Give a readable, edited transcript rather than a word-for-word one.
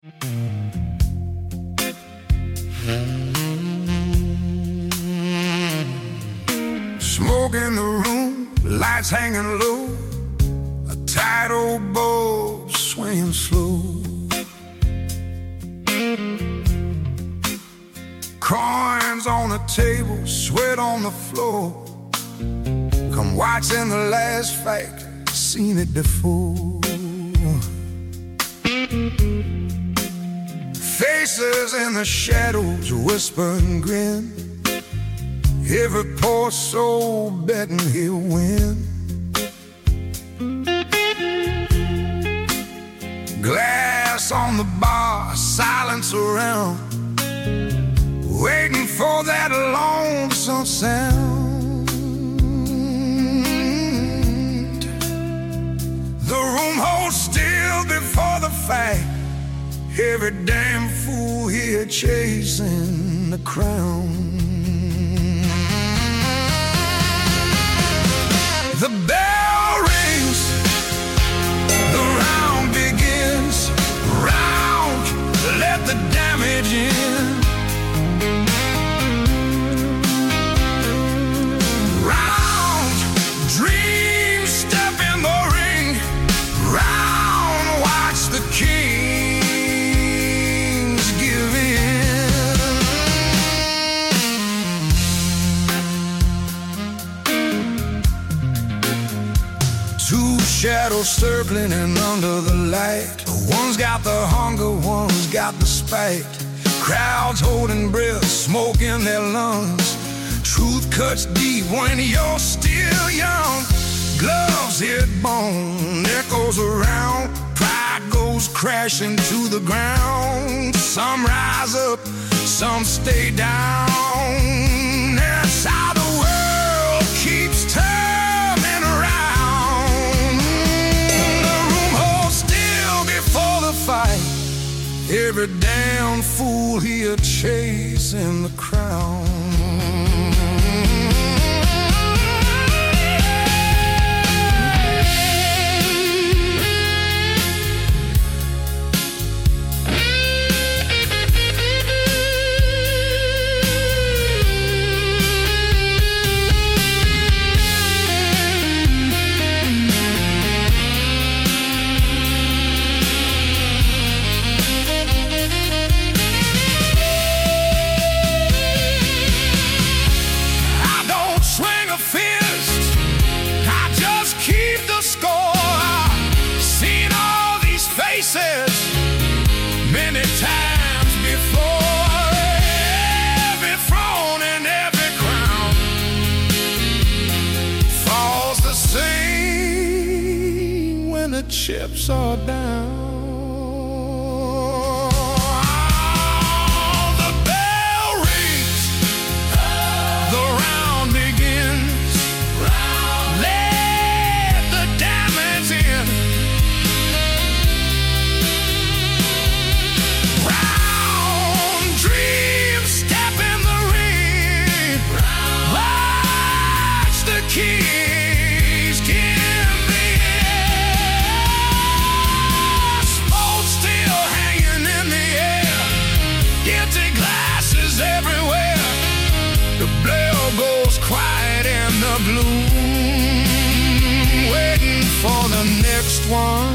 Smoke in the room, lights hanging low, a tight old bow swaying slow. Coins on the table, sweat on the floor. Come watching the last fight, seen it before. Faces in the shadows whisper and grin. Every poor soul betting he'll win. Glass on the bar, silence around, waiting for that lonesome sound. The room holds still before the fight. Every damn fool here chasing the crown. The bell rings, the round begins. Round, let the damage in. Round, dreams step in the ring. Round, watch the kings give in. Two shadows circling and under the light. One's got the hunger, one's got the spite. Crowds holding breath, smoke in their lungs. Truth cuts deep when you're still young. Gloves hit bone, echoes around. Pride goes crashing to the ground. Some rise up, some stay down. That's how the world keeps turning around. The room holds still before the fight. Every damn fool here chasing the crown. Many times before, every throne and every crown falls the same when the chips are down. The bell rings, the round begins. Let the damage in. Keys give me smoke still hanging in the air, empty glasses everywhere. The bell goes quiet in the gloom, waiting for the next one.